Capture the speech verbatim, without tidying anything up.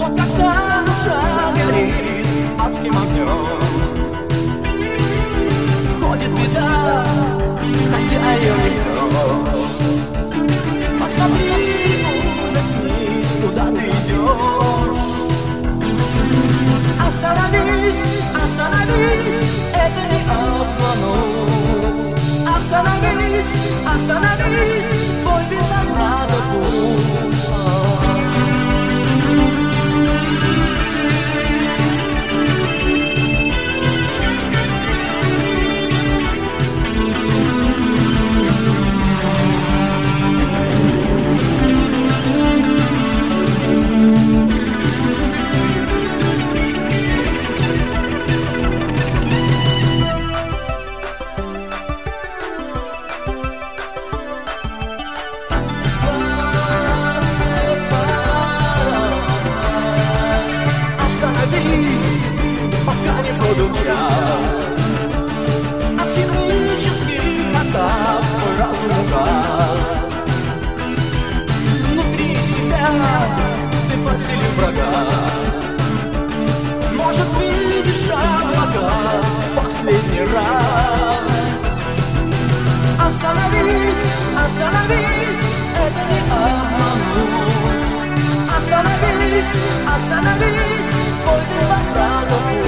Но когда душа горит адским огнем, входит беда, хотя ее не ждешь. Посмотри, ужаснись, куда ты идешь. Остановись, остановись, это не обмануть. Остановись, остановись, твой без возврата путь. Пока не пробил час от химических атак, твой разум угас. Внутри себя ты поселил врага. Может, видишь облака последний раз. Остановись, остановись, это не обмануть. Остановись, остановись, твой без возврата.